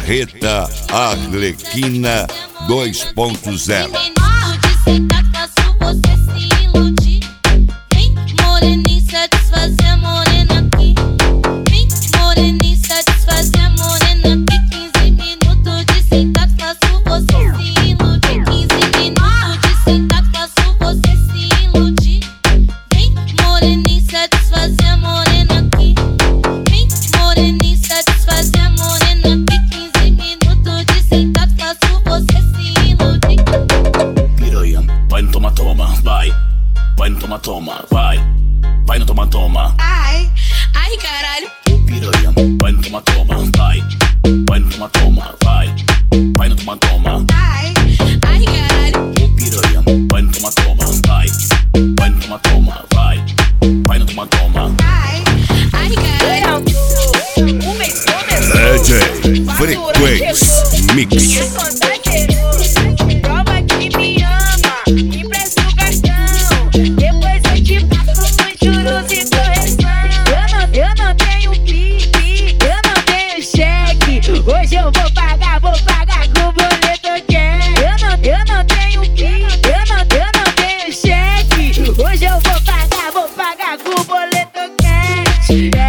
Marreta Arlequina 2.0. Faço você se iludir. Vem, moreninha, satisfazer morena aqui. Vem, moreninha, satisfazer morena aqui. 15 minutos de sentado, faço você se iludir. 15 minutos de sentado, faço você se iludir. Vem, moreninha, satisfazer morena aqui. Vem, moreninha, satisfazer morena aqui. 15 minutos de sentado, faço você se iludir. Piranha, vai no toma-toma, vai. Vai no toma-toma, vai. Vai no toma-toma. Ai, ai caralho. Piranha, vai no toma-toma, vai. Vai no toma-toma, vai. Vai no toma-toma. Ai, ai caralho. Piranha, vai no toma-toma, vai. Vai no toma-toma, vai. Vai no toma-toma. Ai, ai caralho. O mês começou. DJ Frequência Mix. Prova que me ama, me presta o cartão. Depois eu te passo com juros e correção. Eu não tenho pique, eu não tenho cheque. Hoje eu vou pagar com boleto cash. Eu não tenho pique, eu não tenho cheque. Hoje eu vou pagar com boleto cash.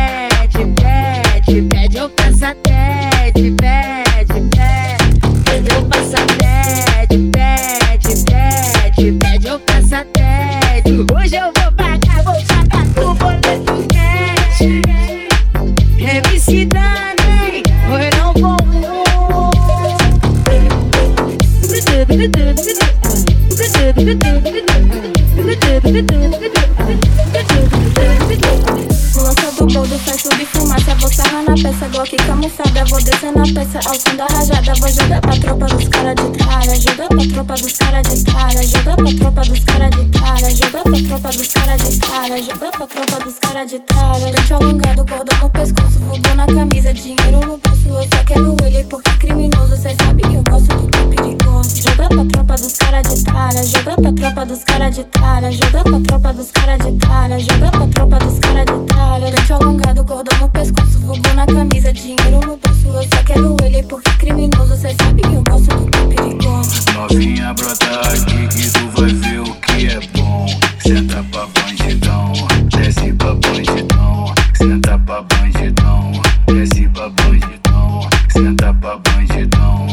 Pede, eu peço até. Pede, eu passo até. Pede, eu peço até. Hoje eu vou pagar com boleto cash. MC Dani, hoje não vou. Lança do boldo, faz tudo de fumaça. Vou sarrar na peça, Glock camuflada. Vou descer na peça, ao som da rajada. Vou jogar pra tropa dos cara de tralha. Jogar pra tropa dos cara de tralha. Jogar pra tropa dos cara de tralha. Jogar pra tropa dos cara de tralha. Jogar pra tropa dos cara de tralha. Dente alongado, cordão no pescoço, vulgo na camisa, dinheiro no bolso. Eu só quero ele porque é criminoso. Cês sabem que eu gosto do que é perigoso. Jogar pra tropa dos cara de tralha. Jogar pra tropa dos cara de tralha. Jogar pra tropa dos cara de tralha. Jogar pra tropa dos cara de tralha. Dente alongado, cordão no pescoço, vulgo na camisa, dinheiro no bolso. Eu só quero ele porque é criminoso. Cês sabem que eu gosto do que é perigoso. Novinha, brota aqui que tu vai ver o que é bom. Senta pra bandidão, desce pra bandidão. Senta pra bandidão, desce pra bandidão. Senta pra bandidão.